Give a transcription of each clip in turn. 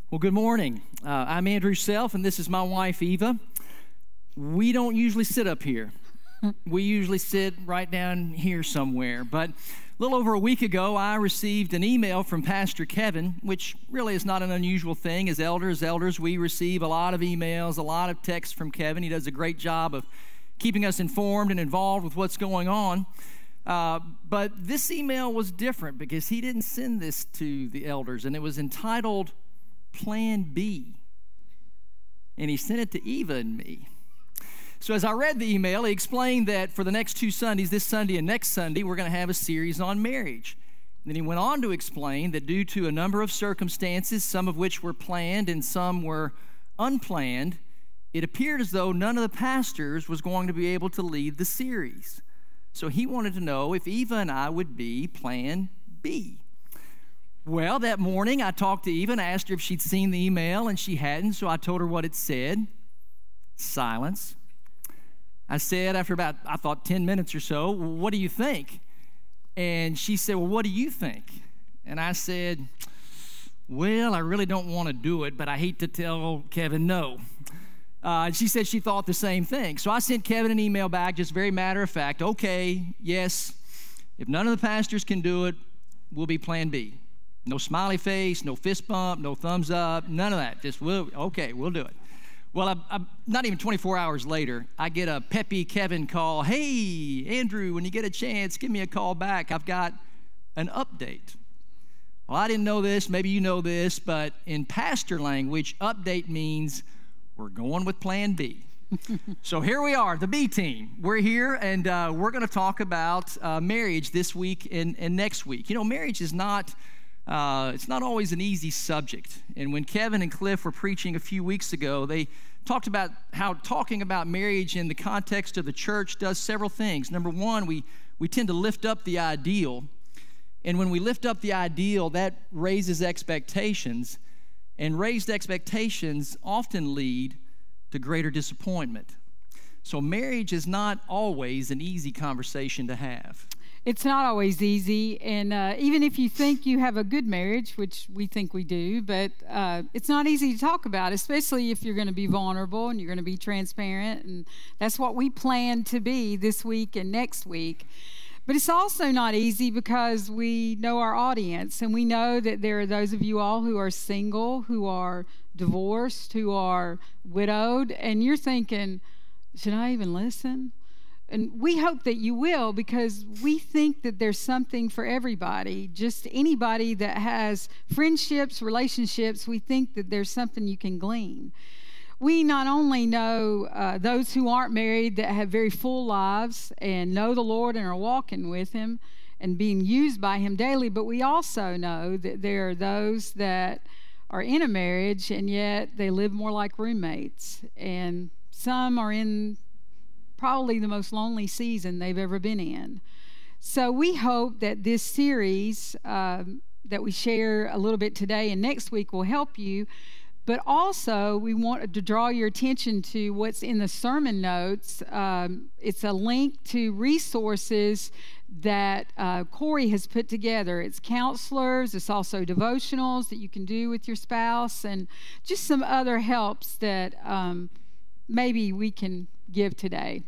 Well, good morning. I'm Andrew Self, and this is my wife, Eva. We don't usually sit up here. We usually sit right down here somewhere. But a little over a week ago, I received an email from Pastor Kevin, which really is not an unusual thing. As elders, we receive a lot of emails, a lot of texts from Kevin. He does a great job of keeping us informed and involved with what's going on. But this email was different because he didn't send this to the elders, and it was entitled Plan B. And he sent it to Eva and me. So as I read the email, he explained that for the next 2 Sundays, this Sunday and next Sunday, we're going to have a series on marriage. And then he went on to explain that due to a number of circumstances, some of which were planned and some were unplanned, it appeared as though none of the pastors was going to be able to lead the series. So he wanted to know if Eva and I would be Plan B. Well, that morning I talked to Eva and asked her if she'd seen the email, and she hadn't, so I told her what it said. Silence. I said after about, 10 minutes or so, well, what do you think? And she said, well, what do you think? And I said, well, I really don't want to do it, but I hate to tell Kevin no. And she said she thought the same thing. So I sent Kevin an email back, just very matter of fact, okay, yes, if none of the pastors can do it, we'll be Plan B. No smiley face, no fist bump, no thumbs up, none of that. Just, we'll do it. Well, not even 24 hours later, I get a peppy Kevin call. Hey, Andrew, when you get a chance, give me a call back. I've got an update. Well, I didn't know this. Maybe you know this, but in pastor language, update means we're going with Plan B. So here we are, the B team. We're here, and we're going to talk about marriage this week and next week. You know, marriage is not... it's not always an easy subject. And when Kevin and Cliff were preaching a few weeks ago, they talked about how talking about marriage in the context of the church does several things. Number one, we tend to lift up the ideal. And when we lift up the ideal, that raises expectations. And raised expectations often lead to greater disappointment. So marriage is not always an easy conversation to have. It's not always easy, and even if you think you have a good marriage, which we think we do, but it's not easy to talk about, especially if you're going to be vulnerable and you're going to be transparent, and that's what we plan to be this week and next week. But it's also not easy because we know our audience, and we know that there are those of you all who are single, who are divorced, who are widowed, and you're thinking, should I even listen? And we hope that you will, because we think that there's something for everybody. Just anybody that has friendships, relationships, we think that there's something you can glean. We not only know those who aren't married that have very full lives and know the Lord and are walking with Him and being used by Him daily, but we also know that there are those that are in a marriage and yet they live more like roommates. And some are in probably the most lonely season they've ever been in. So we hope that this series that we share a little bit today and next week will help you, but also we want to draw your attention to what's in the sermon notes. It's a link to resources that Corey has put together. It's counselors, it's also devotionals that you can do with your spouse, and just some other helps that maybe we can give today.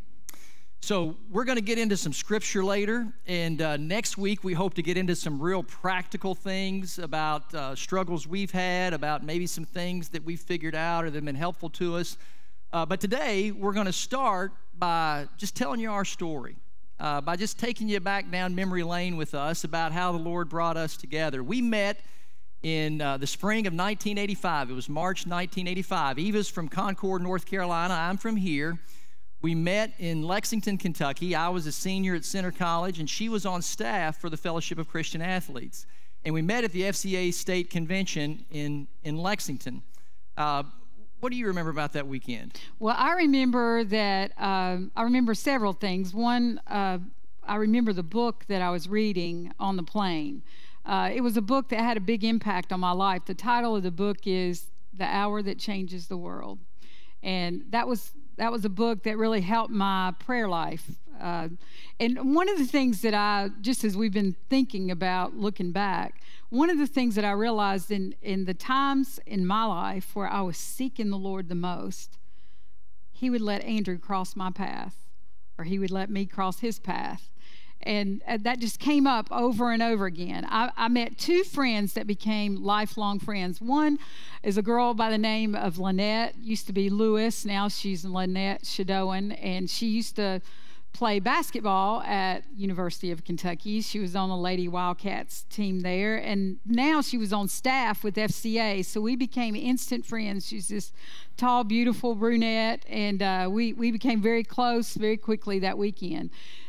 So we're going to get into some scripture later, and next week we hope to get into some real practical things about struggles we've had, about maybe some things that we've figured out or that have been helpful to us. But today we're going to start by just telling you our story, by just taking you back down memory lane with us about how the Lord brought us together. We met in the spring of 1985. It was March 1985. Eva's from Concord, North Carolina. I'm from here. We met in Lexington, Kentucky. I was a senior at Center College, and she was on staff for the Fellowship of Christian Athletes. And we met at the FCA State Convention in Lexington. What do you remember about that weekend? Well, I remember that, I remember several things. One, I remember the book that I was reading on the plane. It was a book that had a big impact on my life. The title of the book is The Hour That Changes the World. And that was a book that really helped my prayer life. And one of the things that just as we've been thinking about looking back, one of the things that I realized in the times in my life where I was seeking the Lord the most, he would let Andrew cross my path, or he would let me cross his path. And that just came up over and over again. I met two friends that became lifelong friends. One is a girl by the name of Lynette, used to be Lewis, now she's Lynette Shadowan, and she used to play basketball at University of Kentucky. She was on the Lady Wildcats team there, and now she was on staff with FCA, so we became instant friends. She's this tall, beautiful brunette, and we became very close very quickly that weekend.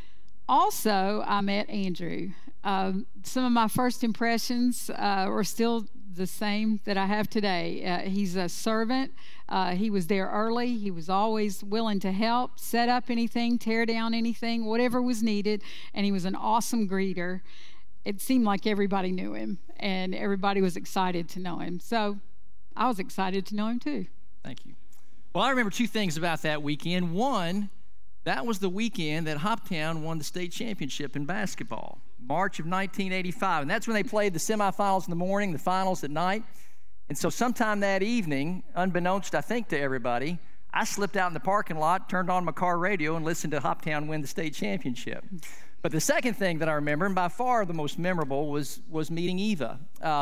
Also, I met Andrew. Some of my first impressions were still the same that I have today. He's a servant. He was there early. He was always willing to help, set up anything, tear down anything, whatever was needed, and he was an awesome greeter. It seemed like everybody knew him, and everybody was excited to know him. So I was excited to know him too. Thank you. Well, I remember two things about that weekend. One, that was the weekend that Hoptown won the state championship in basketball, March of 1985. And that's when they played the semifinals in the morning, the finals at night. And so sometime that evening, unbeknownst, I think, to everybody, I slipped out in the parking lot, turned on my car radio, and listened to Hoptown win the state championship. But the second thing that I remember, and by far the most memorable, was meeting Eva.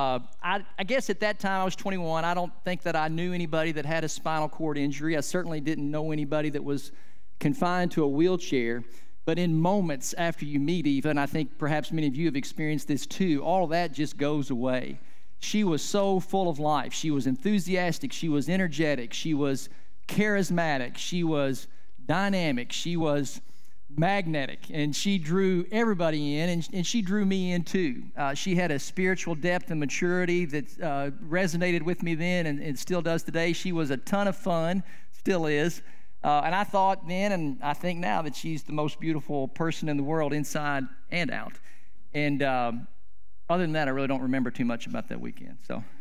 I guess at that time I was 21. I don't think that I knew anybody that had a spinal cord injury. I certainly didn't know anybody that was confined to a wheelchair, but in moments after you meet Eva, and I think perhaps many of you have experienced this too, all of that just goes away. She was so full of life. She was enthusiastic. She was energetic. She was charismatic. She was dynamic. She was magnetic, and she drew everybody in, and she drew me in too. She had a spiritual depth and maturity that resonated with me then and still does today. She was a ton of fun, still is. And I thought then, and I think now, that she's the most beautiful person in the world, inside and out. And other than that, I really don't remember too much about that weekend.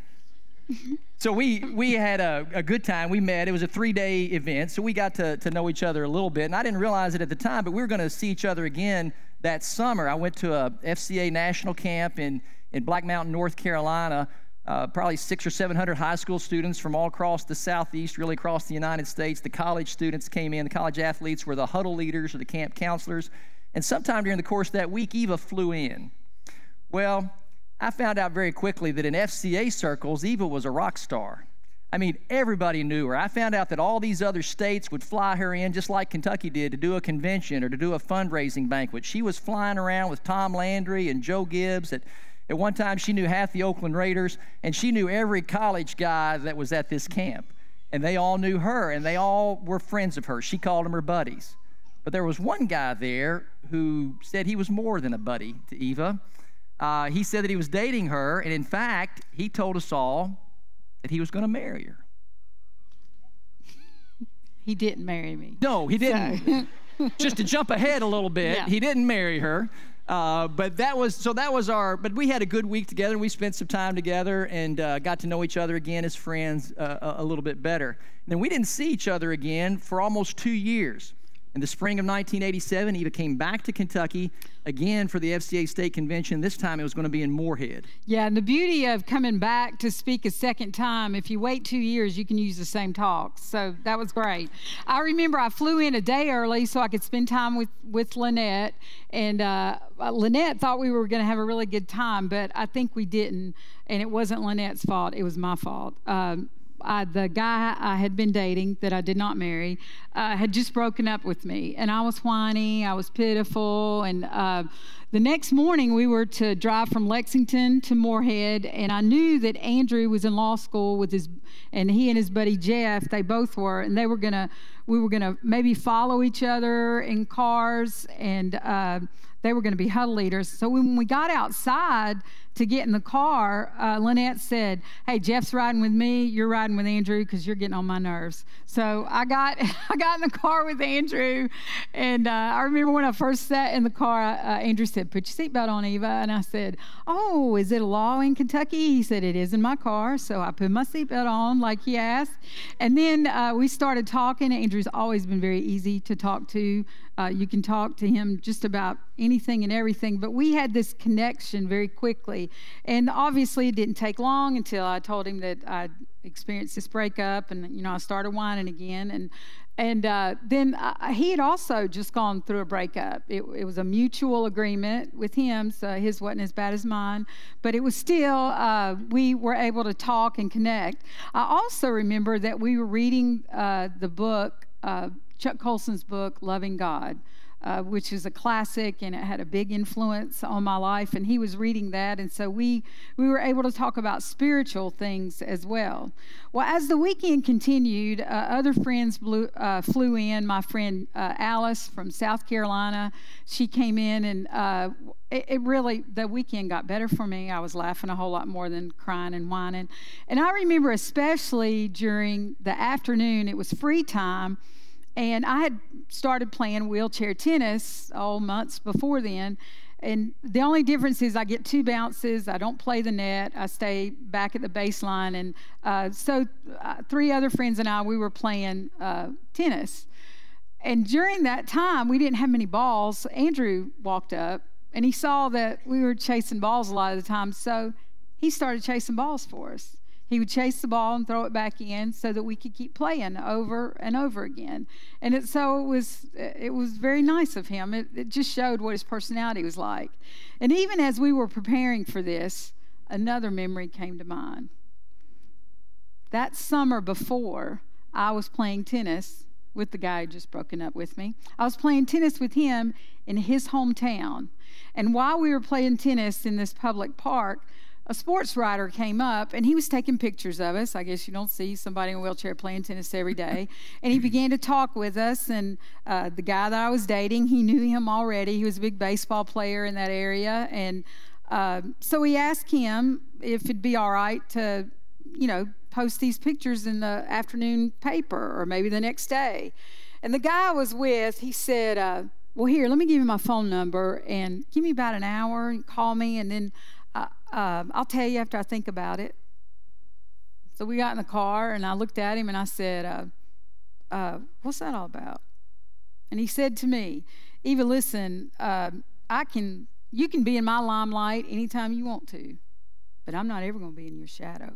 So we had a good time. We met. It was a 3-day event, so we got to know each other a little bit. And I didn't realize it at the time, but we were going to see each other again that summer. I went to a FCA national camp in Black Mountain, North Carolina. Probably 600 or 700 high school students from all across the Southeast, really across the United States. The college students came in. The college athletes were the huddle leaders or the camp counselors. And sometime during the course of that week, Eva flew in. Well, I found out very quickly that in FCA circles, Eva was a rock star. I mean, everybody knew her. I found out that all these other states would fly her in, just like Kentucky did, to do a convention or to do a fundraising banquet. She was flying around with Tom Landry and Joe Gibbs. At one time, she knew half the Oakland Raiders, and she knew every college guy that was at this camp. And they all knew her, and they all were friends of hers. She called them her buddies. But there was one guy there who said he was more than a buddy to Eva. He said that he was dating her, and in fact, he told us all that he was going to marry her. He didn't marry me. No, he didn't. So. Just to jump ahead a little bit, yeah. He didn't marry her. But we had a good week together, and we spent some time together and got to know each other again as friends a little bit better. And then we didn't see each other again for almost 2 years. In the spring of 1987, Eva came back to Kentucky again for the FCA State Convention. This time it was going to be in Moorhead. Yeah, and the beauty of coming back to speak a second time, if you wait 2 years, you can use the same talks. So that was great. I remember I flew in a day early so I could spend time with Lynette. And Lynette thought we were going to have a really good time, but I think we didn't. And it wasn't Lynette's fault. It was my fault. The guy I had been dating that I did not marry had just broken up with me, and I was whiny, I was pitiful, and the next morning we were to drive from Lexington to Moorhead, and I knew that Andrew was in law school and he and his buddy Jeff, they both were, and we were gonna maybe follow each other in cars, and they were going to be huddle leaders. So when we got outside to get in the car, Lynette said, "Hey, Jeff's riding with me. You're riding with Andrew because you're getting on my nerves." So I got in the car with Andrew, and I remember when I first sat in the car, Andrew said, said, "Put your seatbelt on, Eva." And I said, "Oh, is it a law in Kentucky?" He said, "It is in my car." So I put my seatbelt on like he asked. And then we started talking. Andrew's always been very easy to talk to. You can talk to him just about anything and everything. But we had this connection very quickly. And obviously it didn't take long until I told him that I'd experienced this breakup. And, I started whining again. And then he had also just gone through a breakup. It was a mutual agreement with him, so his wasn't as bad as mine. But it was still, we were able to talk and connect. I also remember that we were reading the book, Chuck Colson's book, Loving God, which is a classic, and it had a big influence on my life. And he was reading that, and so we were able to talk about spiritual things as well. Well, as the weekend continued, other friends flew in. My friend Alice from South Carolina, she came in, and it really, the weekend got better for me. I was laughing a whole lot more than crying and whining. And I remember especially during the afternoon, it was free time. And I had started playing wheelchair tennis months before then. And the only difference is I get 2 bounces. I don't play the net. I stay back at the baseline. And so 3 other friends and I, we were playing tennis. And during that time, we didn't have many balls. Andrew walked up, and he saw that we were chasing balls a lot of the time. So he started chasing balls for us. He would chase the ball and throw it back in so that we could keep playing over and over again. And it was very nice of him. It just showed what his personality was like. And even as we were preparing for this, another memory came to mind. That summer before, I was playing tennis with the guy who just broken up with me. I was playing tennis with him in his hometown. And while we were playing tennis in this public park, a sports writer came up, and he was taking pictures of us. I guess you don't see somebody in a wheelchair playing tennis every day. And he began to talk with us, and the guy that I was dating, he knew him already. He was a big baseball player in that area. And so we asked him if it'd be all right to, post these pictures in the afternoon paper or maybe the next day. And the guy I was with, he said, well, here, let me give you my phone number, and give me about an hour and call me, and then I'll tell you after I think about it. So we got in the car, and I looked at him, and I said, what's that all about? And he said to me, Eva, listen, you can be in my limelight anytime you want to, but I'm not ever going to be in your shadow.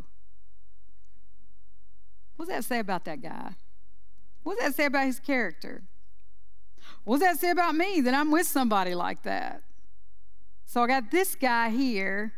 What does that say about that guy? What does that say about his character? What does that say about me, that I'm with somebody like that? So I got this guy here,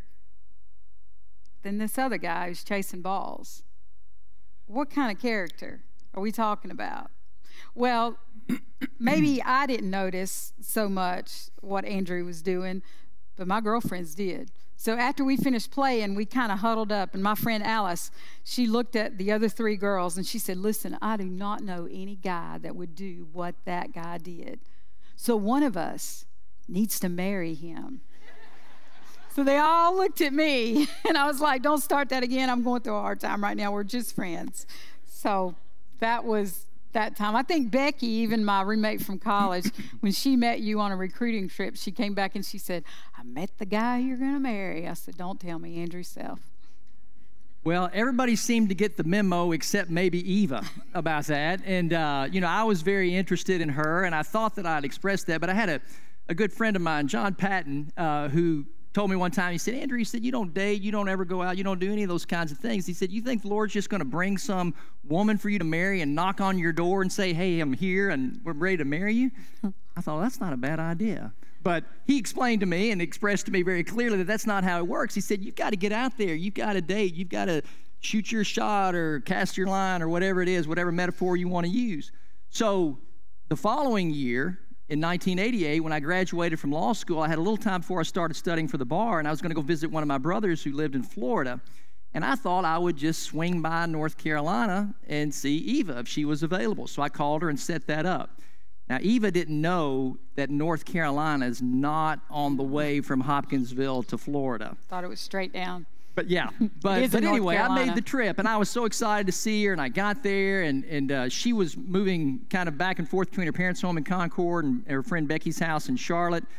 then this other guy who's chasing balls. What kind of character are we talking about? Well, maybe I didn't notice so much what Andrew was doing, but my girlfriends did. So after we finished playing, we kind of huddled up, and my friend Alice, she looked at the other 3 girls, and she said, listen, I do not know any guy that would do what that guy did. So one of us needs to marry him. So they all looked at me, and I was like, don't start that again. I'm going through a hard time right now. We're just friends. So that was that time. I think Becky, even my roommate from college, when she met you on a recruiting trip, she came back and she said, I met the guy you're going to marry. I said, don't tell me, Andrew Self. Well, everybody seemed to get the memo except maybe Eva about that. And, I was very interested in her, and I thought that I'd expressed that. But I had a good friend of mine, John Patton, who told me one time, he said, Andrew, he said, you don't date, you don't ever go out, you don't do any of those kinds of things. He said, you think the Lord's just going to bring some woman for you to marry and knock on your door and say, hey, I'm here and we're ready to marry you? I thought, that's not a bad idea. But he explained to me and expressed to me very clearly that that's not how it works. He said, you've got to get out there, you've got to date, you've got to shoot your shot or cast your line or whatever it is, whatever metaphor you want to use. So the following year, in 1988, when I graduated from law school, I had a little time before I started studying for the bar, and I was going to go visit one of my brothers who lived in Florida. And I thought I would just swing by North Carolina and see Eva if she was available. So I called her and set that up. Now, Eva didn't know that North Carolina is not on the way from Hopkinsville to Florida. Thought it was straight down. But yeah, but anyway, I made the trip, and I was so excited to see her, and I got there, and she was moving kind of back and forth between her parents' home in Concord and her friend Becky's house in Charlotte.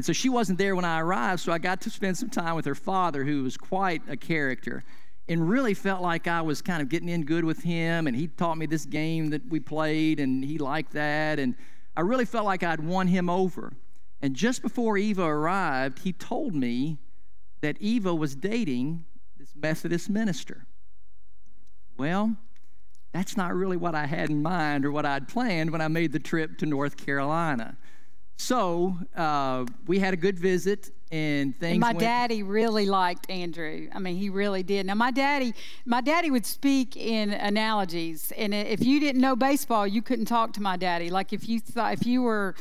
And so she wasn't there when I arrived, so I got to spend some time with her father, who was quite a character, and really felt like I was kind of getting in good with him, and he taught me this game that we played, and he liked that, and I really felt like I'd won him over. And just before Eva arrived, he told me that Eva was dating this Methodist minister. Well, that's not really what I had in mind or what I'd planned when I made the trip to North Carolina. So we had a good visit, and things and my daddy really liked Andrew. I mean, he really did. Now, my daddy would speak in analogies, and if you didn't know baseball, you couldn't talk to my daddy. Like if you were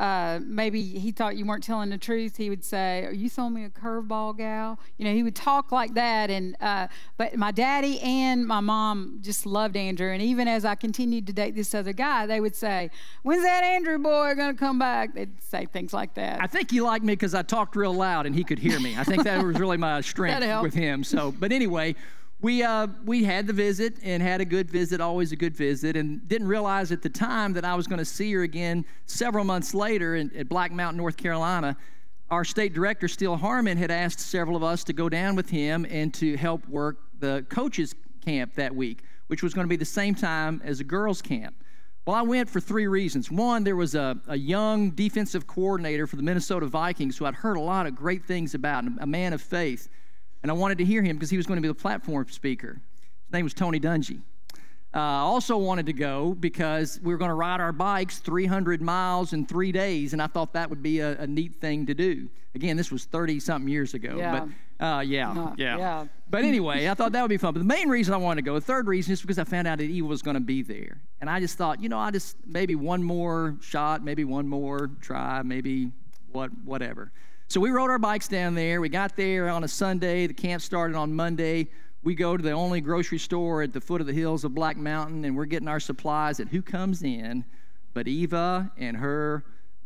maybe he thought you weren't telling the truth, he would say, "Are you throwing me a curveball, gal?" You know, he would talk like that. And but my daddy and my mom just loved Andrew. And even as I continued to date this other guy, they would say, "When's that Andrew boy going to come back?" They'd say things like that. I think he liked me because I talked real loud and he could hear me. I think that was really my strength with him. So, but anyway, we had the visit and had a good visit, always a good visit, and didn't realize at the time that I was going to see her again several months later at Black Mountain, North Carolina. Our state director, Steele Harmon, had asked several of us to go down with him and to help work the coaches' camp that week, which was going to be the same time as a girls' camp. Well, I went for 3 reasons. One, there was a young defensive coordinator for the Minnesota Vikings who I'd heard a lot of great things about, a man of faith. And I wanted to hear him because he was going to be the platform speaker. His name was Tony Dungy. I also wanted to go because we were going to ride our bikes 300 miles in 3 days, and I thought that would be a neat thing to do. Again, this was 30-something years ago. Yeah. But, yeah. But anyway, I thought that would be fun. But the main reason I wanted to go, the third reason, is because I found out that Eva was going to be there. And I just thought, maybe one more shot, maybe one more try, maybe whatever. So we rode our bikes down there. We got there on a Sunday. The camp started on Monday. We go to the only grocery store at the foot of the hills of Black Mountain, and we're getting our supplies. And who comes in but Eva and her,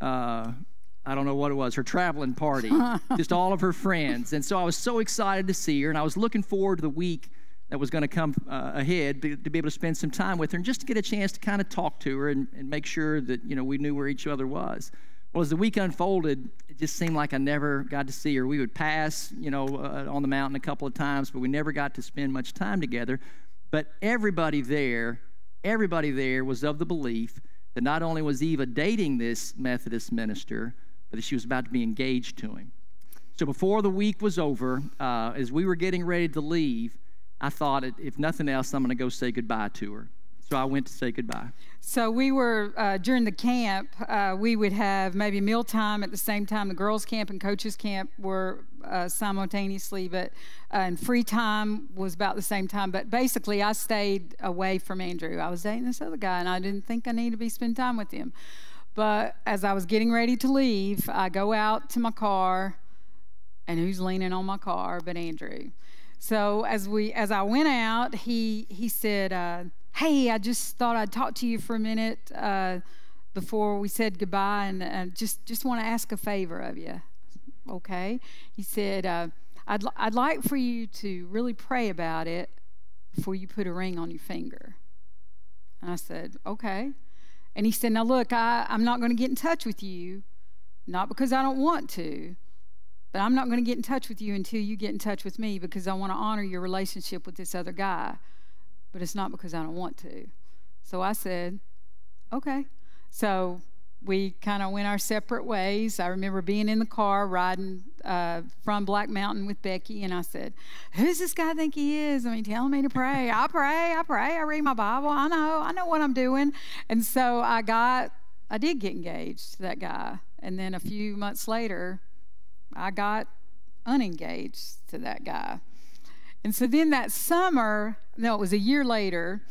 I don't know what it was, her traveling party, just all of her friends. And so I was so excited to see her, and I was looking forward to the week that was going to come ahead to be able to spend some time with her and just to get a chance to kind of talk to her and make sure that, we knew where each other was. Well, as the week unfolded, it just seemed like I never got to see her. We would pass, on the mountain a couple of times, but we never got to spend much time together. But everybody there was of the belief that not only was Eva dating this Methodist minister, but that she was about to be engaged to him. So before the week was over, as we were getting ready to leave, I thought, if nothing else, I'm going to go say goodbye to her. So I went to say goodbye. So we were, during the camp, we would have maybe mealtime at the same time. The girls' camp and coaches' camp were simultaneously, and free time was about the same time. But basically, I stayed away from Andrew. I was dating this other guy, and I didn't think I needed to spend time with him. But as I was getting ready to leave, I go out to my car, and who's leaning on my car but Andrew? So as I went out, he said, "Hey, I just thought I'd talk to you for a minute before we said goodbye, and just want to ask a favor of you." Okay. He said, I'd like for you to really pray about it before you put a ring on your finger. And I said, okay. And he said, now look, I'm not going to get in touch with you, not because I don't want to, but I'm not going to get in touch with you until you get in touch with me, because I want to honor your relationship with this other guy. But it's not because I don't want to. So I said, okay. So we kind of went our separate ways. I remember being in the car riding from Black Mountain with Becky, and I said, who's this guy think he is? I mean, telling me to pray. I pray. I read my Bible. I know what I'm doing. And so I did get engaged to that guy. And then a few months later, I got unengaged to that guy. And so then that summer, no, it was a year later,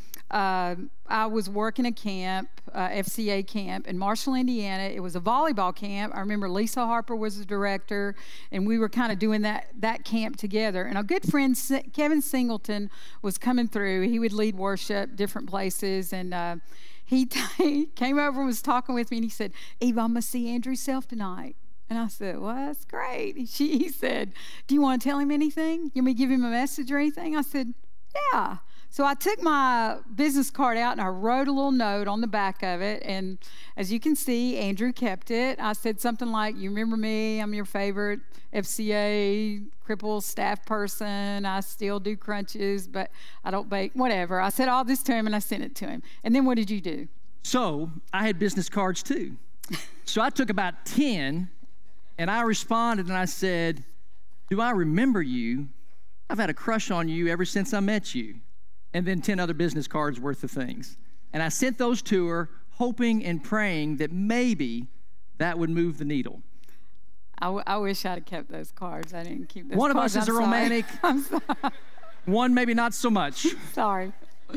I was working a camp, FCA camp in Marshall, Indiana. It was a volleyball camp. I remember Lisa Harper was the director, and we were kind of doing that camp together. And a good friend, Kevin Singleton, was coming through. He would lead worship different places, and he came over and was talking with me, and he said, Eva, I'm going to see Andrew Self tonight. And I said, well, that's great. He said, do you want to tell him anything? You want me to give him a message or anything? I said, yeah. So I took my business card out and I wrote a little note on the back of it. And as you can see, Andrew kept it. I said something like, you remember me, I'm your favorite FCA crippled staff person. I still do crunches, but I don't bake, whatever. I said all this to him and I sent it to him. And then what did you do? So I had business cards too. So I took about 10 and I responded and I said, do I remember you? I've had a crush on you ever since I met you. And then 10 other business cards worth of things. And I sent those to her, hoping and praying that maybe that would move the needle. I wish I'd have kept those cards. I didn't keep those cards. One of us is a romantic. I'm sorry. One maybe not so much. Sorry.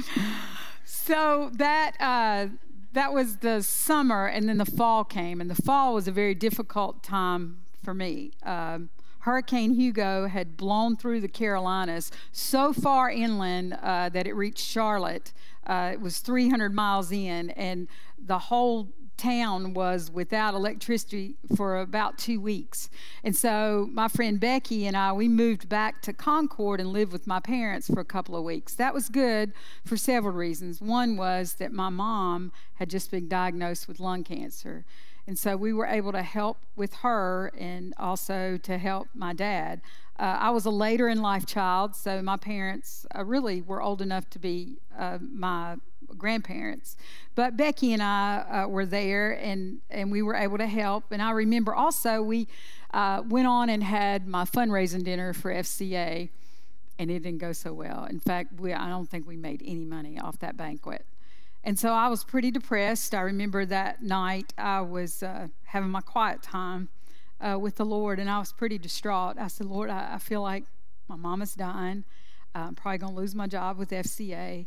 So that was the summer, and then the fall came. And the fall was a very difficult time for me. Hurricane Hugo had blown through the Carolinas so far inland that it reached Charlotte. It was 300 miles in, and the whole town was without electricity for about 2 weeks. And so my friend Becky and I, we moved back to Concord and lived with my parents for a couple of weeks. That was good for several reasons. One was that my mom had just been diagnosed with lung cancer. And so we were able to help with her and also to help my dad. I was a later in life child, so my parents really were old enough to be my grandparents. But Becky and I were there, and we were able to help. And I remember also we went on and had my fundraising dinner for FCA, and it didn't go so well. In fact, I don't think we made any money off that banquet. And so I was pretty depressed. I remember that night I was having my quiet time with the Lord, and I was pretty distraught. I said, Lord, I feel like my mama's dying. I'm probably going to lose my job with FCA.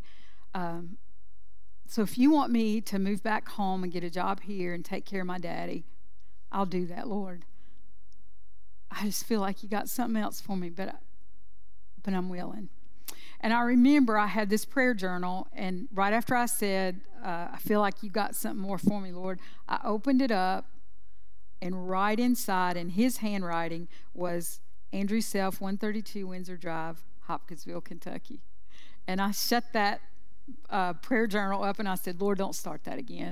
So if you want me to move back home and get a job here and take care of my daddy, I'll do that, Lord. I just feel like you got something else for me, but I'm willing. And I remember I had this prayer journal, and right after I said, I feel like you got something more for me, Lord, I opened it up, and right inside, in his handwriting, was Andrew Self, 132 Windsor Drive, Hopkinsville, Kentucky. And I shut that prayer journal up, and I said, Lord, don't start that again.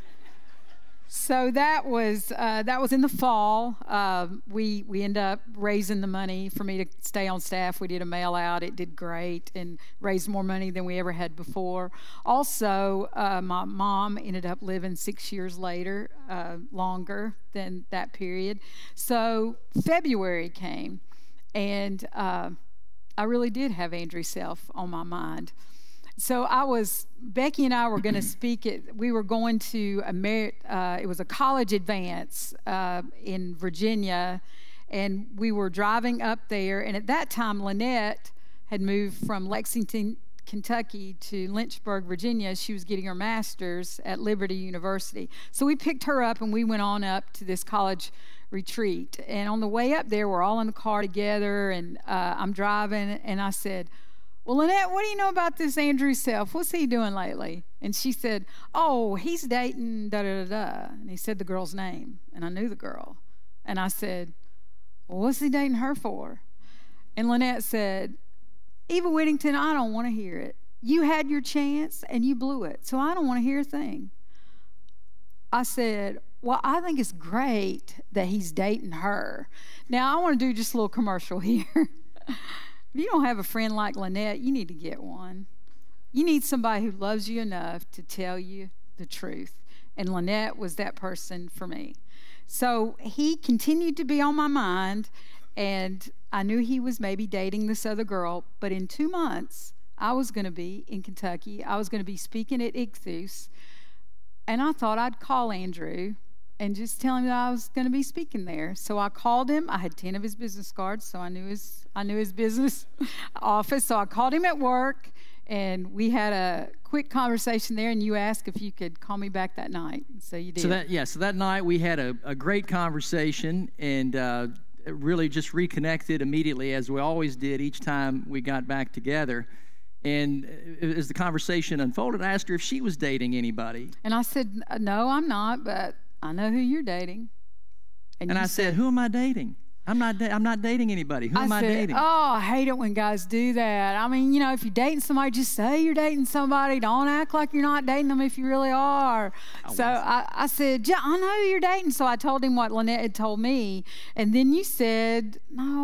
So that was in the fall. We ended up raising the money for me to stay on staff. We did a mail out. It did great and raised more money than we ever had before. Also, my mom ended up living 6 years later, longer than that period. So February came, and I really did have Andrew Self on my mind. So Becky and I were going to speak we were going to it was a college advance in Virginia, and we were driving up there, and at that time, Lynette had moved from Lexington, Kentucky to Lynchburg, Virginia. She was getting her master's at Liberty University. So we picked her up, and we went on up to this college retreat. And on the way up there, we're all in the car together, and I'm driving, and I said, well, Lynette, what do you know about this Andrew Self? What's he doing lately? And she said, oh, he's dating da-da-da-da. And he said the girl's name, and I knew the girl. And I said, well, what's he dating her for? And Lynette said, Eva Whittington, I don't want to hear it. You had your chance, and you blew it, so I don't want to hear a thing. I said, well, I think it's great that he's dating her. Now, I want to do just a little commercial here. If you don't have a friend like Lynette, you need to get one. You need somebody who loves you enough to tell you the truth. And Lynette was that person for me. So he continued to be on my mind, and I knew he was maybe dating this other girl. But in 2 months, I was going to be in Kentucky. I was going to be speaking at Ichthus. And I thought I'd call Andrew and just tell him that I was going to be speaking there. So I called him. I had 10 of his business cards, so I knew his business office. So I called him at work, and we had a quick conversation there, and you asked if you could call me back that night. So you did. So that night we had a great conversation, and really just reconnected immediately, as we always did each time we got back together. And as the conversation unfolded, I asked her if she was dating anybody. And I said, no, I'm not, but I know who you're dating. And I said, who am I dating? I'm not dating anybody. Who am I dating? Oh, I hate it when guys do that. I mean, if you're dating somebody, just say you're dating somebody. Don't act like you're not dating them if you really are. I said, yeah, I know you're dating. So I told him what Lynette had told me. And then you said,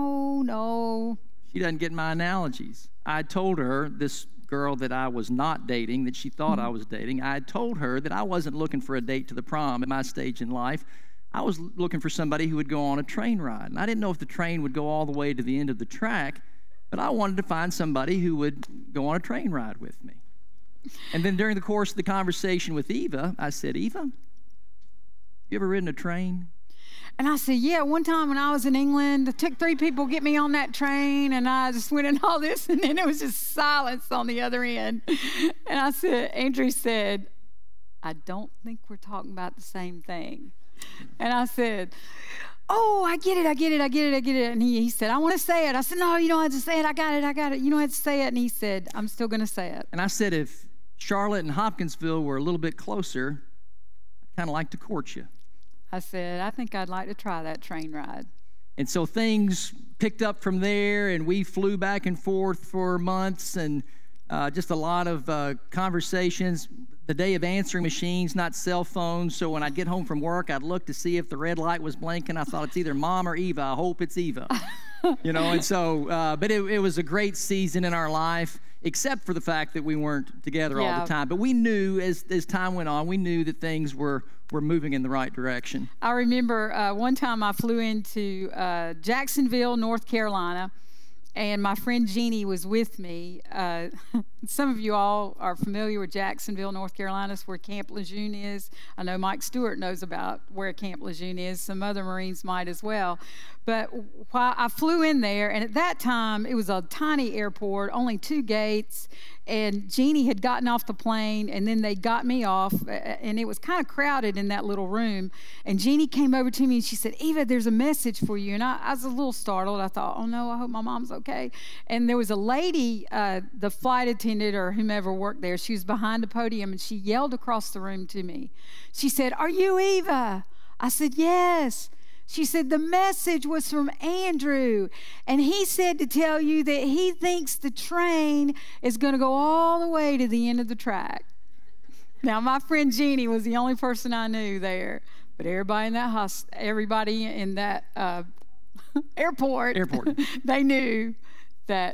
no. She doesn't get my analogies. I told her, this girl that I was not dating, that she thought I was dating, I told her that I wasn't looking for a date to the prom at my stage in life. I was looking for somebody who would go on a train ride. And I didn't know if the train would go all the way to the end of the track, but I wanted to find somebody who would go on a train ride with me. And then during the course of the conversation with Eva, I said, Eva, you ever ridden a train? And I said, yeah, one time when I was in England, it took 3 people to get me on that train, and I just went in all this, and then it was just silence on the other end. And I said, Andrew said, I don't think we're talking about the same thing. And I said, oh, I get it. And he said, I want to say it. I said, no, you don't have to say it. I got it. You don't have to say it. And he said, I'm still going to say it. And I said, if Charlotte and Hopkinsville were a little bit closer, I'd kind of like to court you. I said, I think I'd like to try that train ride. And so things picked up from there, and we flew back and forth for months, and just a lot of conversations. The day of answering machines, not cell phones. So when I'd get home from work, I'd look to see if the red light was blinking. I thought, it's either Mom or Eva. I hope it's Eva. And so, but it was a great season in our life, except for the fact that we weren't together all the time. But we knew as time went on, we knew that things were moving in the right direction. I remember one time I flew into Jacksonville, North Carolina, and my friend Jeannie was with me. Some of you all are familiar with Jacksonville, North Carolina. It's where Camp Lejeune is. I know Mike Stewart knows about where Camp Lejeune is. Some other Marines might as well. But while I flew in there, and at that time, it was a tiny airport, only 2 gates, and Jeannie had gotten off the plane, and then they got me off, and it was kind of crowded in that little room. And Jeannie came over to me, and she said, Eva, there's a message for you. And I was a little startled. I thought, oh, no, I hope my mom's okay. And there was a lady, the flight attendant or whomever worked there, she was behind the podium, and she yelled across the room to me. She said, are you Eva? I said, yes. She said, the message was from Andrew, and he said to tell you that he thinks the train is going to go all the way to the end of the track. Now, my friend Jeannie was the only person I knew there, but everybody in that airport, they knew that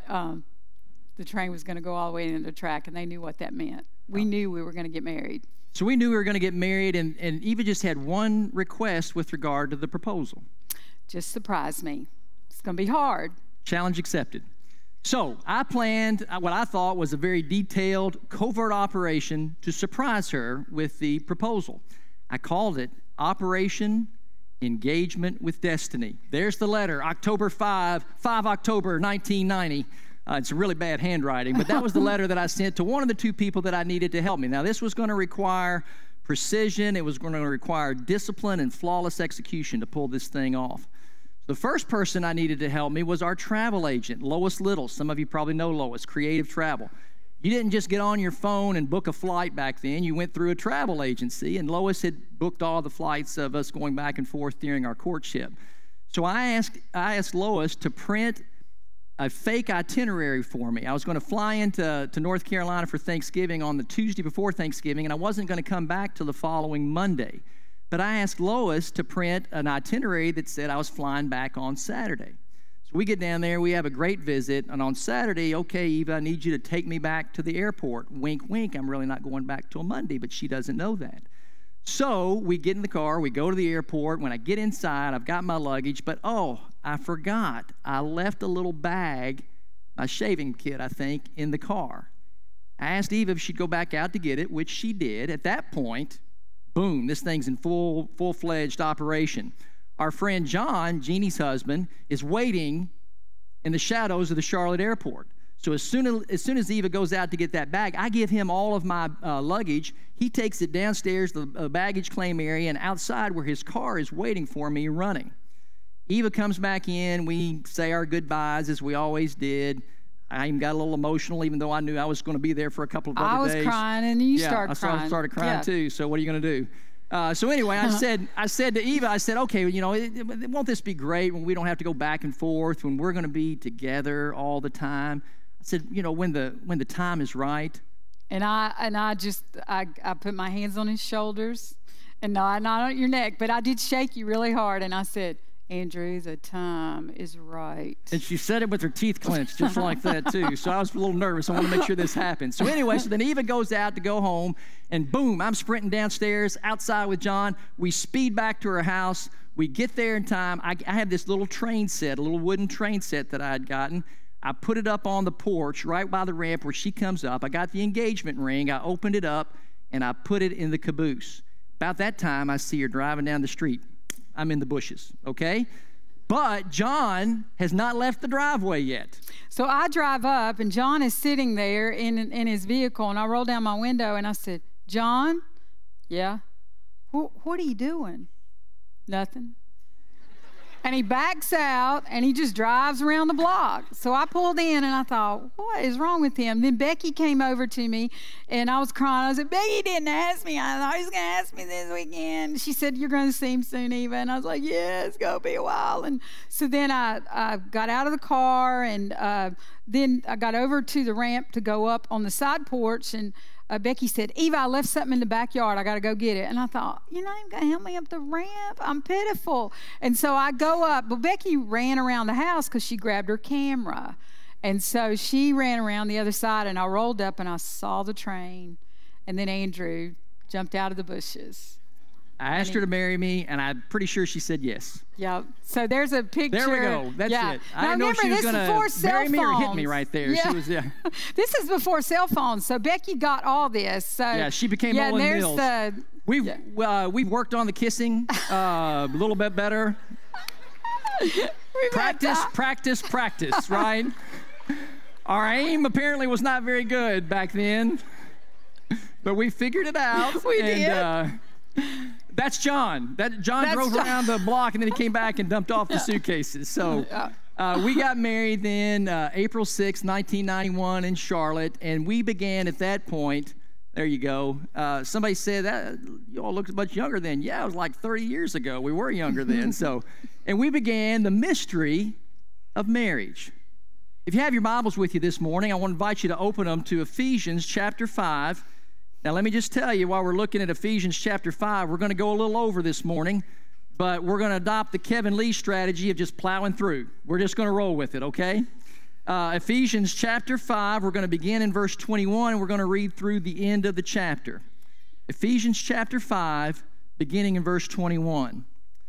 the train was going to go all the way into the track, and they knew what that meant. We knew we were going to get married. So we knew we were going to get married, and Eva just had one request with regard to the proposal. Just surprise me. It's going to be hard. Challenge accepted. So I planned what I thought was a very detailed, covert operation to surprise her with the proposal. I called it Operation Engagement with Destiny. There's the letter, October 5 October 1990. It's a really bad handwriting, but that was the letter that I sent to one of the 2 people that I needed to help me. Now, this was going to require precision. It was going to require discipline and flawless execution to pull this thing off. The first person I needed to help me was our travel agent, Lois Little. Some of you probably know Lois, Creative Travel. You didn't just get on your phone and book a flight back then. You went through a travel agency, and Lois had booked all the flights of us going back and forth during our courtship. So I asked Lois to print a fake itinerary for me. I was going to fly into North Carolina for Thanksgiving on the Tuesday before Thanksgiving, and I wasn't going to come back till the following Monday. But I asked Lois to print an itinerary that said I was flying back on Saturday. So we get down there, we have a great visit, and on Saturday, okay, Eva, I need you to take me back to the airport. Wink, wink, I'm really not going back till Monday, but she doesn't know that. So we get in the car, we go to the airport. When I get inside, I've got my luggage, but I forgot. I left a little bag, my shaving kit, I think, in the car. I asked Eva if she'd go back out to get it, which she did. At that point, boom, this thing's in full-fledged operation. Our friend John, Jeannie's husband, is waiting in the shadows of the Charlotte airport. So as soon as Eva goes out to get that bag, I give him all of my luggage. He takes it downstairs to the baggage claim area and outside where his car is waiting for me running. Eva comes back in. We say our goodbyes as we always did. I even got a little emotional, even though I knew I was going to be there for a couple of other days. I was crying, and you started crying. I started crying too, so what are you going to do? So anyway, I said to Eva, I said, okay, won't this be great when we don't have to go back and forth, when we're going to be together all the time? I said, when the time is right. And I put my hands on his shoulders, and not on your neck, but I did shake you really hard, and I said, Andrew, the time is right. And she said it with her teeth clenched, just like that, too. So I was a little nervous. I want to make sure this happens. So anyway, then Eva goes out to go home, and boom, I'm sprinting downstairs, outside with John. We speed back to her house. We get there in time. I had this little train set, a little wooden train set that I had gotten. I put it up on the porch right by the ramp where she comes up. I got the engagement ring. I opened it up, and I put it in the caboose. About that time, I see her driving down the street. I'm in the bushes, okay? But John has not left the driveway yet. So I drive up, and John is sitting there in his vehicle, and I roll down my window, and I said, John? Yeah? What are you doing? Nothing. And he backs out, and he just drives around the block. So I pulled in, and I thought, what is wrong with him? Then Becky came over to me, and I was crying. I said, Becky didn't ask me. I thought he was going to ask me this weekend. She said, you're going to see him soon, Eva. And I was like, yeah, it's going to be a while. And so then I got out of the car, and then I got over to the ramp to go up on the side porch, and Becky said, Eva, I left something in the backyard. I got to go get it. And I thought, you're not even going to help me up the ramp? I'm pitiful. And so I go up. But Becky ran around the house because she grabbed her camera. And so she ran around the other side, and I rolled up, and I saw the train. And then Andrew jumped out of the bushes. I asked her to marry me, and I'm pretty sure she said yes. Yeah. So there's a picture. There we go. That's it. I didn't know if she was going to marry me or hit me right there. Yeah. She was, yeah. This is before cell phones. So Becky got all this. So yeah, she became Olin Mills. We've worked on the kissing a little bit better. Practice, right? Our aim apparently was not very good back then, but we figured it out. We did. That's John. John drove around the block, and then he came back and dumped off the suitcases. So we got married then April 6, 1991 in Charlotte, and we began at that point. There you go. Somebody said that you all looked much younger then. Yeah, it was like 30 years ago. We were younger then. And we began the mystery of marriage. If you have your Bibles with you this morning, I want to invite you to open them to Ephesians chapter 5. Now, let me just tell you, while we're looking at Ephesians chapter 5, we're going to go a little over this morning, but we're going to adopt the Kevin Lee strategy of just plowing through. We're just going to roll with it, okay? Ephesians chapter 5, we're going to begin in verse 21, and we're going to read through the end of the chapter. Ephesians chapter 5, beginning in verse 21.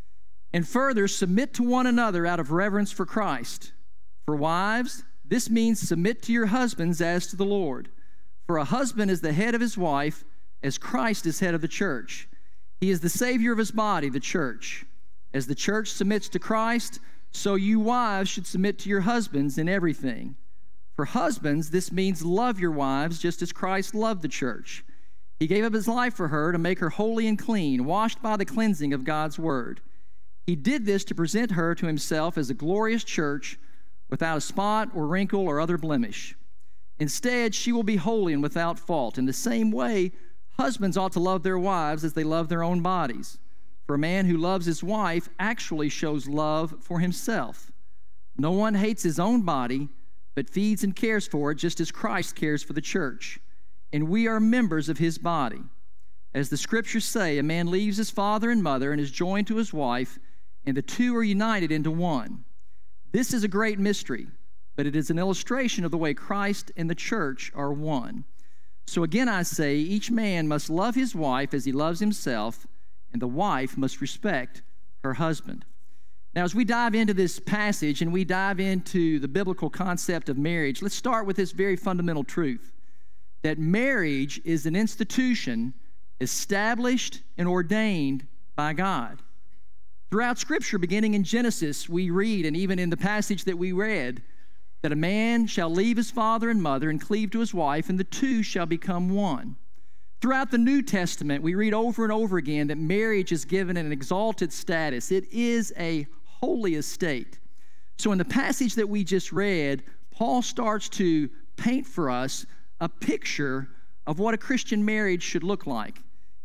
And further, submit to one another out of reverence for Christ. For wives, this means submit to your husbands as to the Lord. For a husband is the head of his wife, as Christ is head of the church. He is the Savior of his body, the church. As the church submits to Christ, so you wives should submit to your husbands in everything. For husbands, this means love your wives just as Christ loved the church. He gave up his life for her to make her holy and clean, washed by the cleansing of God's word. He did this to present her to himself as a glorious church without a spot or wrinkle or other blemish. Instead, she will be holy and without fault. In the same way, husbands ought to love their wives as they love their own bodies. For a man who loves his wife actually shows love for himself. No one hates his own body, but feeds and cares for it just as Christ cares for the church. And we are members of his body. As the scriptures say, a man leaves his father and mother and is joined to his wife, and the two are united into one. This is a great mystery, but it is an illustration of the way Christ and the church are one. So again I say, each man must love his wife as he loves himself, and the wife must respect her husband. Now, as we dive into this passage and we dive into the biblical concept of marriage, let's start with this very fundamental truth, that marriage is an institution established and ordained by God. Throughout Scripture, beginning in Genesis, we read, and even in the passage that we read, that a man shall leave his father and mother and cleave to his wife, and the two shall become one. Throughout the New Testament, we read over and over again that marriage is given an exalted status. It is a holy estate. So in the passage that we just read, Paul starts to paint for us a picture of what a Christian marriage should look like.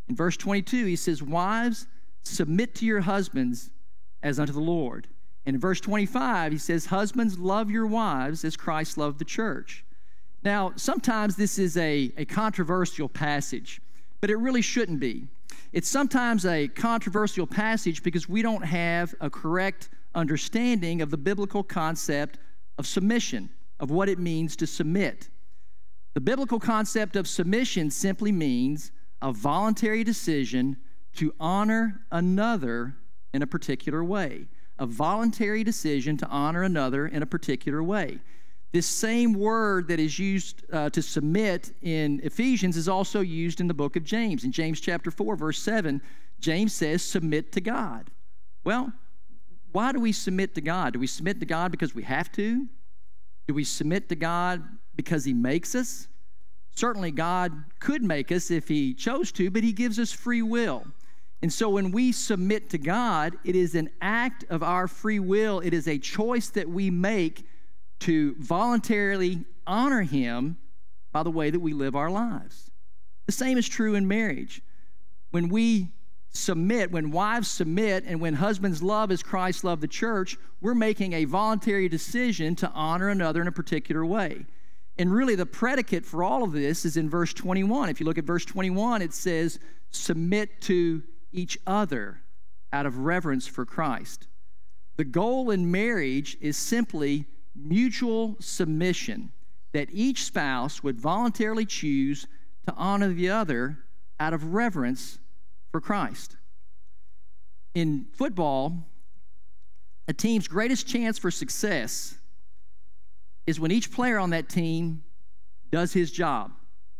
In verse 22, he says, wives, submit to your husbands as unto the Lord. And in verse 25, he says, husbands, love your wives as Christ loved the church. Now, sometimes this is a controversial passage, but it really shouldn't be. It's sometimes a controversial passage because we don't have a correct understanding of the biblical concept of submission, of what it means to submit. The biblical concept of submission simply means a voluntary decision to honor another in a particular way. A voluntary decision to honor another in a particular way. This same word that is used to submit in Ephesians is also used in the book of James. In James chapter 4, verse 7, James says, submit to God. Well, why do we submit to God? Do we submit to God because we have to? Do we submit to God because he makes us? Certainly God could make us if he chose to, but he gives us free will. And so when we submit to God, it is an act of our free will. It is a choice that we make to voluntarily honor him by the way that we live our lives. The same is true in marriage. When we submit, when wives submit, and when husbands love as Christ loved the church, we're making a voluntary decision to honor another in a particular way. And really the predicate for all of this is in verse 21. If you look at verse 21, it says, submit to each other out of reverence for Christ. The goal in marriage is simply mutual submission, that each spouse would voluntarily choose to honor the other out of reverence for Christ. In football, a team's greatest chance for success is when each player on that team does his job.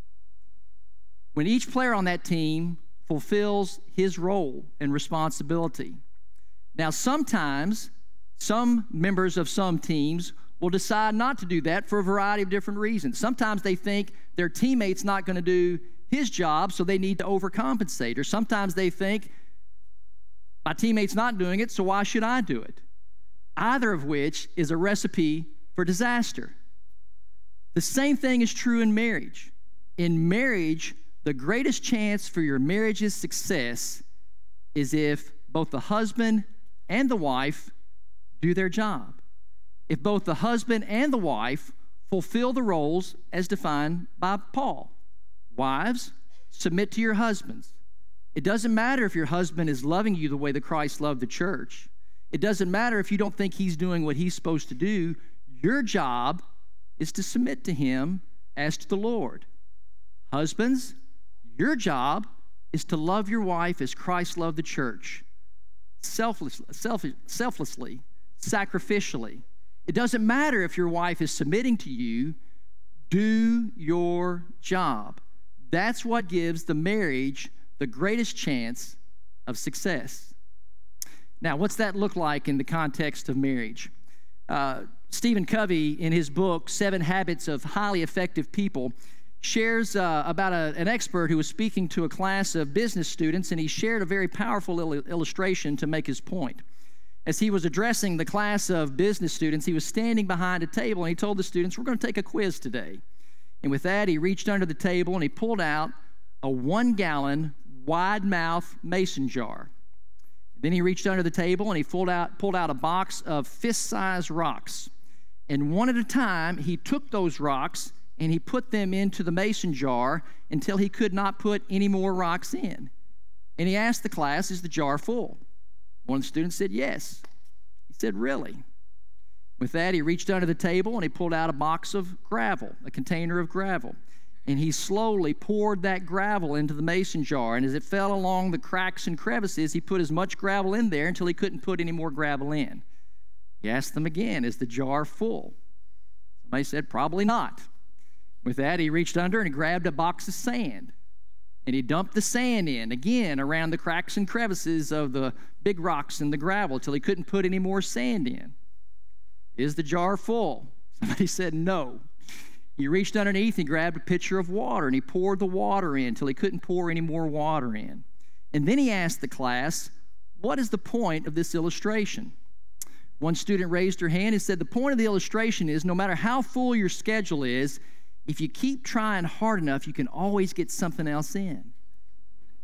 When each player on that team fulfills his role and responsibility. Now, sometimes some members of some teams will decide not to do that for a variety of different reasons. Sometimes they think their teammate's not going to do his job, so they need to overcompensate. Or sometimes they think, my teammate's not doing it, so why should I do it? Either of which is a recipe for disaster. The same thing is true in marriage. In marriage, the greatest chance for your marriage's success is if both the husband and the wife do their job. If both the husband and the wife fulfill the roles as defined by Paul. Wives, submit to your husbands. It doesn't matter if your husband is loving you the way that Christ loved the church. It doesn't matter if you don't think he's doing what he's supposed to do. Your job is to submit to him as to the Lord. Husbands, your job is to love your wife as Christ loved the church, selflessly, sacrificially. It doesn't matter if your wife is submitting to you. Do your job. That's what gives the marriage the greatest chance of success. Now, what's that look like in the context of marriage? Stephen Covey, in his book, 7 Habits of Highly Effective People, shares about an expert who was speaking to a class of business students, and he shared a very powerful illustration to make his point. As he was addressing the class of business students, he was standing behind a table, and he told the students, we're going to take a quiz today. And with that, he reached under the table, and he pulled out a 1-gallon, wide-mouth mason jar. Then he reached under the table, and he pulled out a box of fist-sized rocks. And one at a time, he took those rocks, and he put them into the mason jar until he could not put any more rocks in. And he asked the class, is the jar full? One of the students said, yes. He said, really? With that, he reached under the table and he pulled out a box of gravel, a container of gravel. And he slowly poured that gravel into the mason jar. And as it fell along the cracks and crevices, he put as much gravel in there until he couldn't put any more gravel in. He asked them again, is the jar full? Somebody said, probably not. With that, he reached under and he grabbed a box of sand. And he dumped the sand in, again, around the cracks and crevices of the big rocks and the gravel until he couldn't put any more sand in. Is the jar full? Somebody said no. He reached underneath, he grabbed a pitcher of water, and he poured the water in until he couldn't pour any more water in. And then he asked the class, what is the point of this illustration? One student raised her hand and said, the point of the illustration is no matter how full your schedule is, if you keep trying hard enough, you can always get something else in.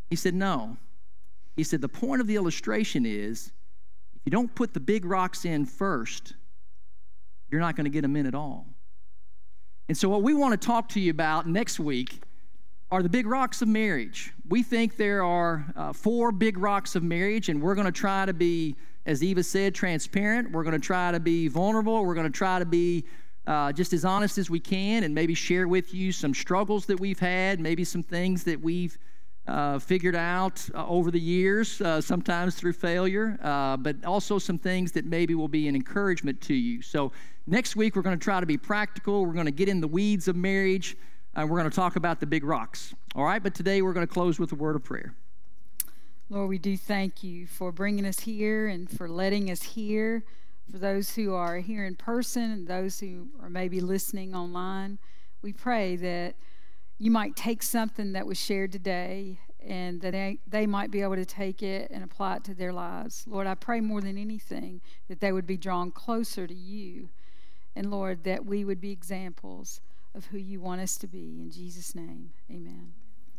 He said, no. He said, the point of the illustration is, if you don't put the big rocks in first, you're not going to get them in at all. And so what we want to talk to you about next week are the big rocks of marriage. We think there are 4 big rocks of marriage, and we're going to try to be, as Eva said, transparent. We're going to try to be vulnerable. We're going to try to be just as honest as we can, and maybe share with you some struggles that we've had, maybe some things that we've figured out over the years, sometimes through failure, but also some things that maybe will be an encouragement to you. So next week, we're going to try to be practical. We're going to get in the weeds of marriage, and we're going to talk about the big rocks. All right, but today we're going to close with a word of prayer. Lord, we do thank you for bringing us here and for letting us hear. For those who are here in person and those who are maybe listening online, we pray that you might take something that was shared today and that they might be able to take it and apply it to their lives. Lord, I pray more than anything that they would be drawn closer to you. And Lord, that we would be examples of who you want us to be. In Jesus' name, amen.